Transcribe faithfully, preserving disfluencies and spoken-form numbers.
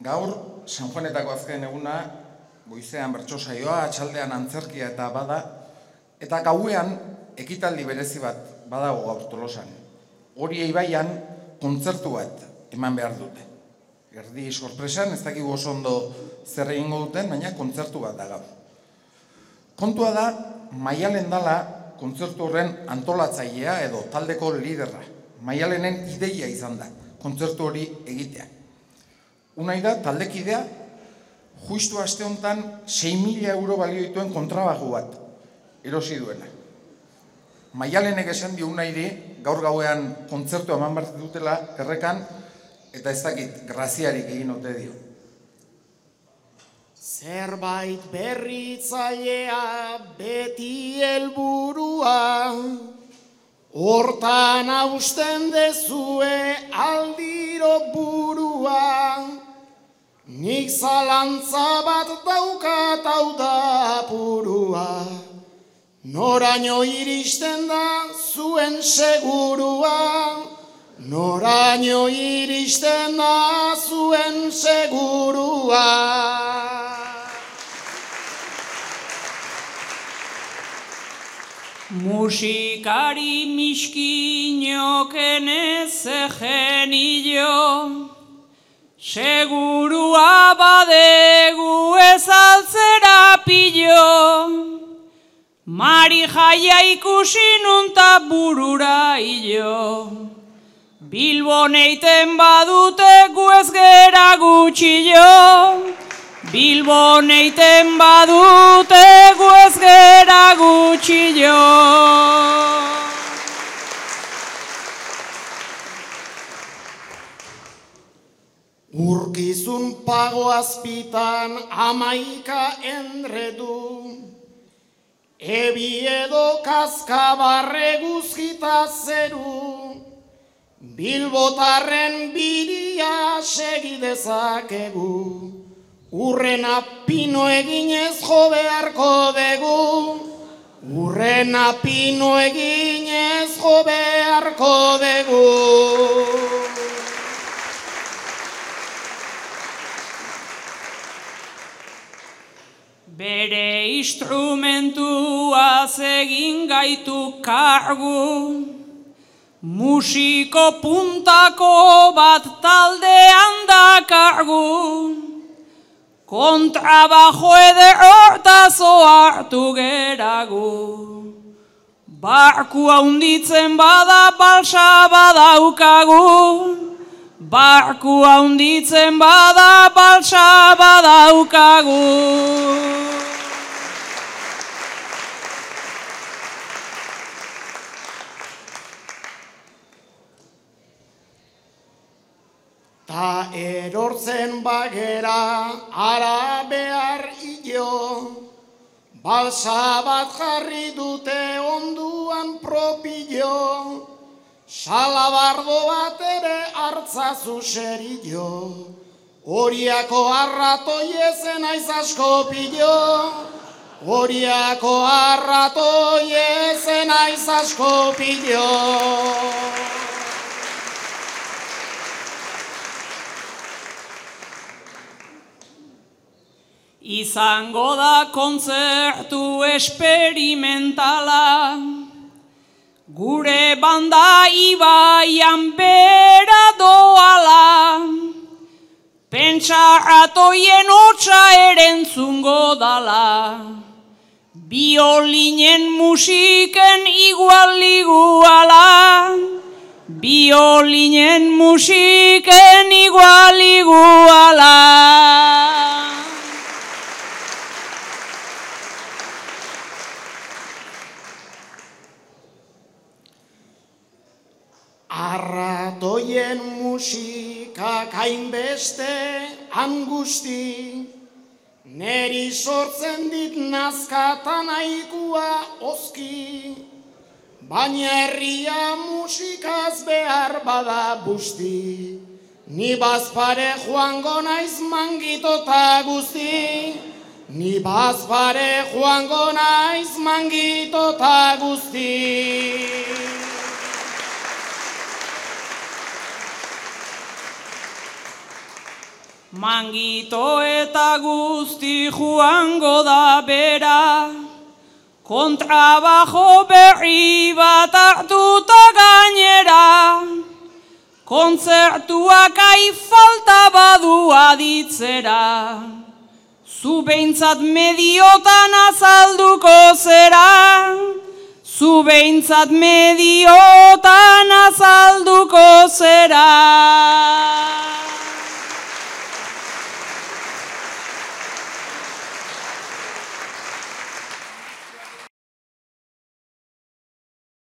Gaur, San Juanetako azken eguna, goizean bertso saioa, atxaldean antzerkia eta bada, eta gauean ekitaldi berezi bat badago gaur Tolosan. Hori Ibaian kontzertu bat eman behar dute. Erdi sorpresan, ez dakigu oso ondo zer egingo duten, baina kontzertu bat da gaur. Kontua da, Maialen dala kontzertu horren antolatzailea edo taldeko liderra. Maialenen ideia izan da, kontzertu hori egitea. Unai da, taldekidea, justu aste honetan sei mila euro balio dituen kontrabajo bat erosi duena. Maialenek esan dio Unairi, gaur gauean kontzertu eman behar dutela errekan, eta ez dakit, graziarik egin ote dio. Zerbait berritzailea beti helburua, hortan hausten dezue aldiro burua, nik zalantza bat daukat hau da purua, noraino iristen da zuen segurua, noraino iristen da zuen segurua. Musikari miskinoken ez genio, segurua badegu ez altzera pillo, Mari jaia ikusi nunta burura hilo, Bilbon eiten badute gu ez gera gutxillo, Bilbon eiten badute gu ez gera gutxillo. Urkizun pago azpitan amaika enredu, ebi edo kaskabarre guzkita zeru, Bilbotarren biria segi dezakegu, urrena pino eginez jo beharko dugu, urrena pino eginez jo beharko dugu. Bere instrumentuaz egin gaitu kargu, musiko puntako bat taldean dakargu, kontrabajo eder hortaz ohartu geragu, barku haunditzen bada balsa badaukagu, barku haunditzen bada balsa badaukagu. Ta erortzen bagera ara behar ilo, balsa bat jarri dute onduan propillo, salabardo bat ere hartzazu serillo, horiako arratoi ezen aiz asko pillo, horiako arratoi ezen aiz asko pillo. Izango da kontzertu esperimentala, gure banda Ibaian bera doala, pentsa atoien hotsa erentzungo dala, biolinen musiken igual iguala, biolinen musiken igual iguala. Arratoien musikak hainbeste angusti, neri sortzen dit nazkatan aikua oski, baina herria musikaz behar bada busti, ni bazpare joango naiz mangitota guzti, ni bazpare joango naiz mangitota guzti. Mangito eta guzti joango da bera, kontrabajo berri bat hartuta gainera, kontzertuak aifalta badu aditzera, zu behintzat mediotan azalduko zera, zu behintzat mediotan azalduko zera.